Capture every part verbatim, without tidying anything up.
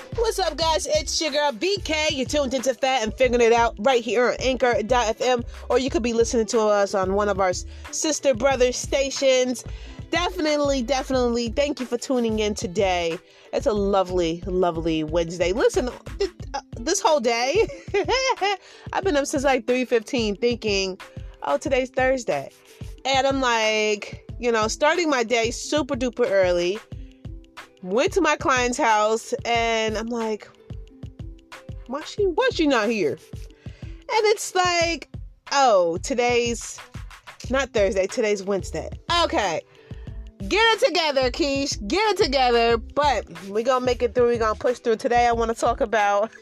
What's up, guys? It's your girl B K. You're tuned into Fat and Figuring It Out right here on Anchor dot F M, or you could be listening to us on one of our sister brother stations. Definitely, definitely, thank you for tuning in today. It's a lovely, lovely Wednesday. Listen, this whole day, I've been up since like three fifteen thinking, oh, today's Thursday. And I'm like, you know, starting my day super duper early. Went to my client's house and I'm like, why she, why she not here? And it's like, oh, today's not Thursday, today's Wednesday. Okay. Get it together, Keish. Get it together. But we're going to make it through. We're going to push through. Today I want to talk about,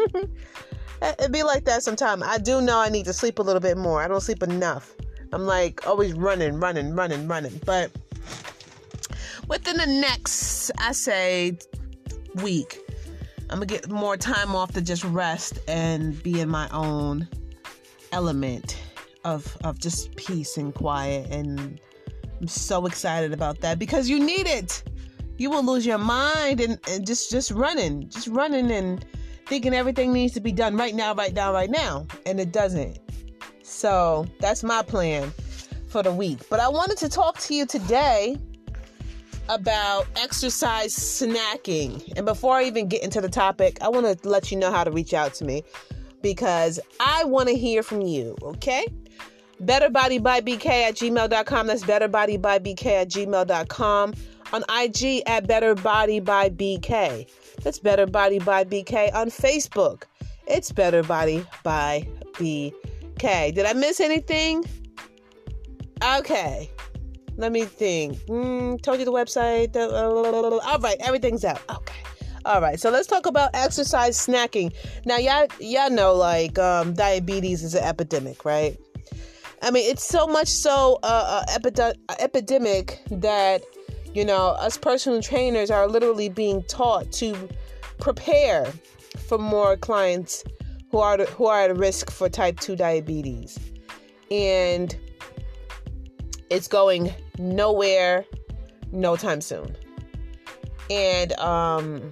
it'd be like that sometime. I do know I need to sleep a little bit more. I don't sleep enough. I'm like always running, running, running, running. But within the next, I say, week, I'm going to get more time off to just rest and be in my own element of of just peace and quiet. And I'm so excited about that because you need it. You will lose your mind and, and just, just running, just running and thinking everything needs to be done right now, right now, right now. And it doesn't. So that's my plan for the week. But I wanted to talk to you today about exercise snacking. And before I even get into the topic, I want to let you know how to reach out to me because I want to hear from you, okay? betterbodybyBK at gmail dot com. That's betterbodybyBK at gmail dot com. On I G at betterbodybyBK. That's betterbodybyBK. On Facebook, it's betterbodybyBK. Did I miss anything? Okay. Let me think. Mm, told you the website. All right, everything's out. Okay. All right, so let's talk about exercise snacking. Now, y'all, y'all know, like, um, diabetes is an epidemic, right? I mean, it's so much so uh, uh, epi- epidemic that, you know, us personal trainers are literally being taught to prepare for more clients who are who are at risk for type two diabetes. And it's going nowhere, no time soon. And um,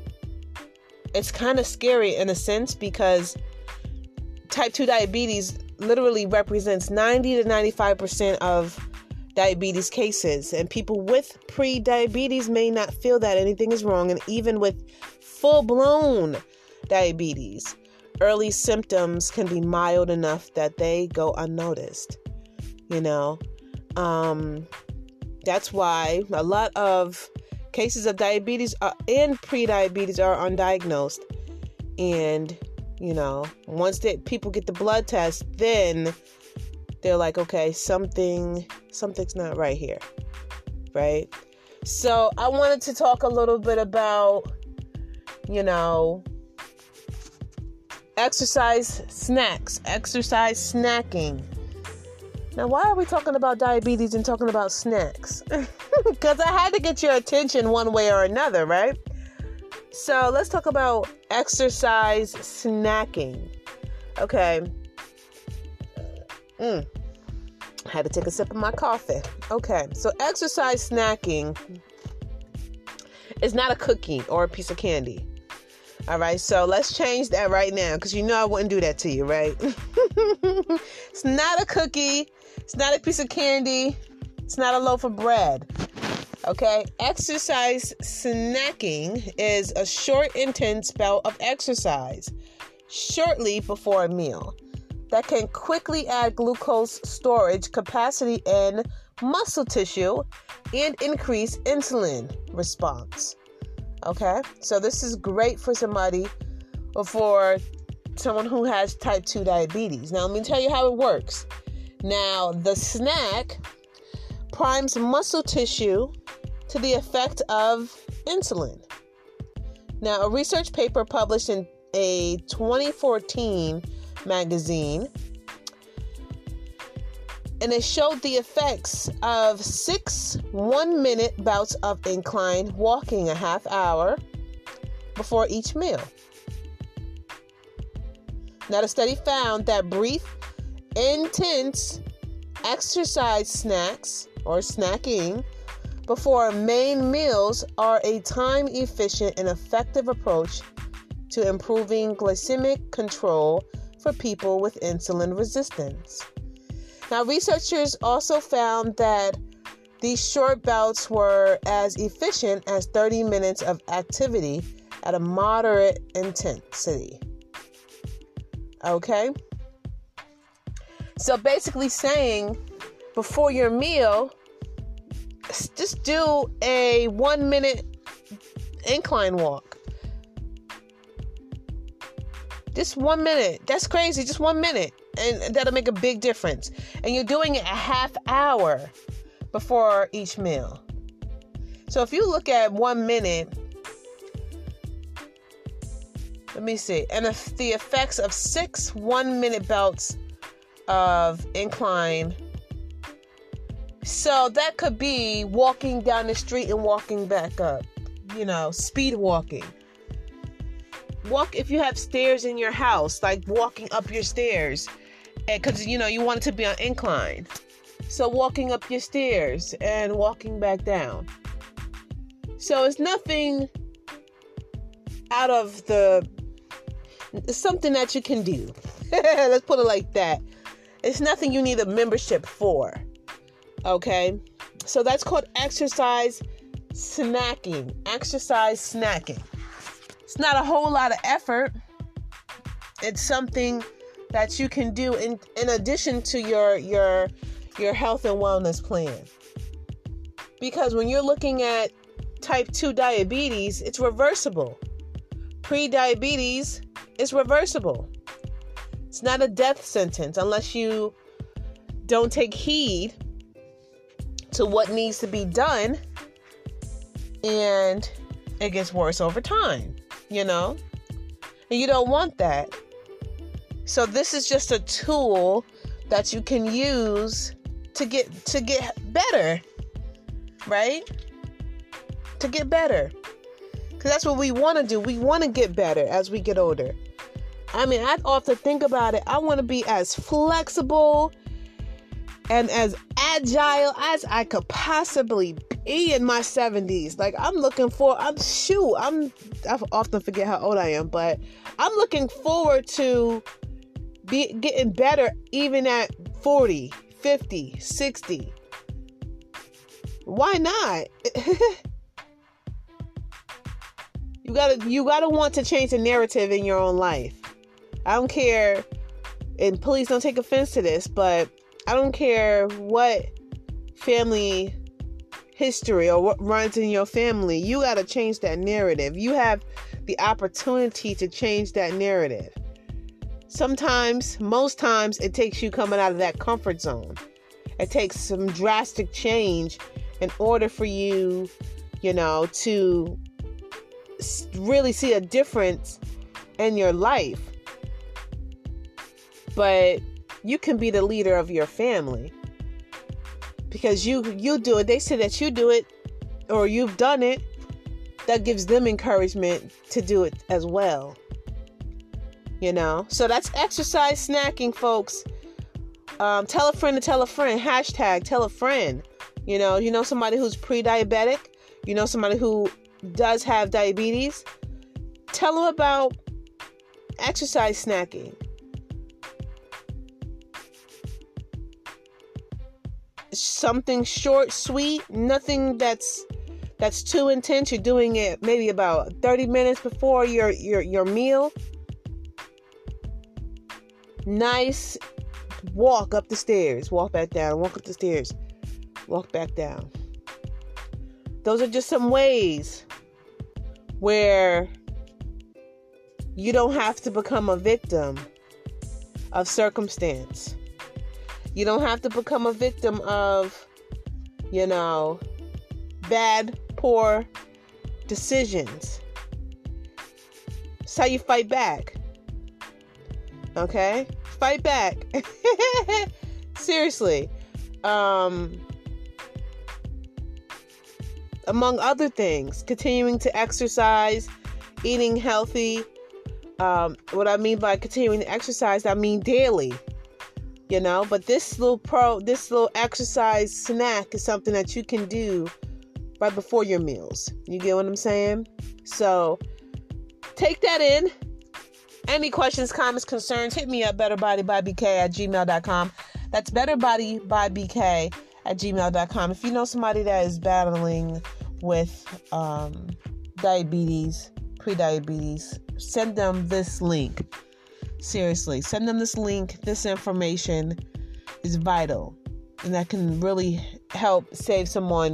it's kind of scary in a sense because type two diabetes literally represents ninety to ninety-five percent of diabetes cases. And people with pre-diabetes may not feel that anything is wrong. And even with full-blown diabetes, early symptoms can be mild enough that they go unnoticed, you know. Um, that's why a lot of cases of diabetes are, and pre-diabetes are undiagnosed. And, you know, once they, people get the blood test, then they're like, okay, something, something's not right here. Right. So I wanted to talk a little bit about, you know, exercise snacks, exercise snacking. Now, why are we talking about diabetes and talking about snacks? Because I had to get your attention one way or another, right? So let's talk about exercise snacking. Okay. Mm. I had to take a sip of my coffee. Okay. So exercise snacking is not a cookie or a piece of candy. All right. So let's change that right now because you know I wouldn't do that to you, right? It's not a cookie. It's not a piece of candy. It's not a loaf of bread. Okay? Exercise snacking is a short, intense bout of exercise shortly before a meal that can quickly add glucose storage capacity in muscle tissue and increase insulin response. Okay? So this is great for somebody or for someone who has type two diabetes. Now, let me tell you how it works. Now, the snack primes muscle tissue to the effect of insulin. Now, a research paper published in a twenty fourteen magazine, and it showed the effects of six one-minute bouts of incline walking a half hour before each meal. Now, the study found that brief, intense exercise snacks or snacking before main meals are a time-efficient and effective approach to improving glycemic control for people with insulin resistance. Now, researchers also found that these short bouts were as efficient as thirty minutes of activity at a moderate intensity. Okay? So basically saying before your meal, just do a one minute incline walk. Just one minute. That's crazy. Just one minute. And that'll make a big difference. And you're doing it a half hour before each meal. So if you look at one minute, let me see. And if the effects of six one minute bouts of incline. So that could be walking down the street and walking back up. You know, speed walking. Walk if you have stairs in your house, like walking up your stairs. Because, you know, you want it to be on incline. So walking up your stairs and walking back down. So it's nothing out of the... It's something that you can do. Let's put it like that. It's nothing you need a membership for. Okay? So that's called exercise snacking. Exercise snacking. It's not a whole lot of effort. It's something that you can do in, in addition to your your your health and wellness plan. Because when you're looking at type two diabetes, it's reversible. Pre-diabetes is reversible. It's not a death sentence unless you don't take heed to what needs to be done, and it gets worse over time, you know? And you don't want that. So this is just a tool that you can use to get to get better, right? To get better. Because that's what we want to do. We want to get better as we get older. I mean, I often think about it. I want to be as flexible and as agile as I could possibly be in my seventies. Like, I'm looking for, I'm, shoot, I'm, I often forget how old I am, but I'm looking forward to be getting better even at forty, fifty, sixty. Why not? you gotta, you gotta want to change the narrative in your own life. I don't care, and please don't take offense to this, but I don't care what family history or what runs in your family. You got to change that narrative. You have the opportunity to change that narrative. Sometimes, most times, it takes you coming out of that comfort zone. It takes some drastic change in order for you, you know, to really see a difference in your life. But you can be the leader of your family because you you do it. They say that you do it or you've done it. That gives them encouragement to do it as well. You know, so that's exercise snacking, folks. Um, tell a friend to tell a friend. Hashtag tell a friend. You know, you know somebody who's pre-diabetic. You know somebody who does have diabetes. Tell them about exercise snacking. Something short, sweet, nothing that's that's too intense. You're doing it maybe about thirty minutes before your your, your meal. Nice walk up the stairs, walk back down, walk up the stairs, walk back down. Those are just some ways where you don't have to become a victim of circumstance. You don't have to become a victim of, you know, bad, poor decisions. It's how you fight back. Okay? Fight back. Seriously. Um, among other things, continuing to exercise, eating healthy. Um, what I mean by continuing to exercise, I mean daily. You know, but this little pro, this little exercise snack is something that you can do right before your meals. You get what I'm saying? So take that in. Any questions, comments, concerns, hit me up, betterbodyByBK at gmail dot com. That's betterbodyByBK at gmail dot com. If you know somebody that is battling with um, diabetes, pre-diabetes, send them this link. Seriously, send them this link. This information is vital, and that can really help save someone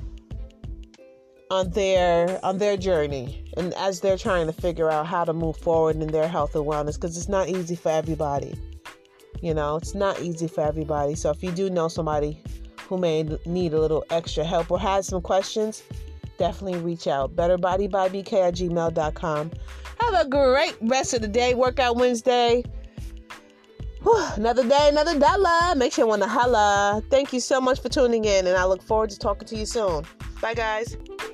on their on their journey, and as they're trying to figure out how to move forward in their health and wellness, because it's not easy for everybody. You know, it's not easy for everybody. So if you do know somebody who may need a little extra help or has some questions, definitely reach out. betterbodyByBK at gmail dot com. Have a great rest of the day. Workout Wednesday. Whew, another day, another dollar. Make sure you want to holla. Thank you so much for tuning in, and I look forward to talking to you soon. Bye, guys.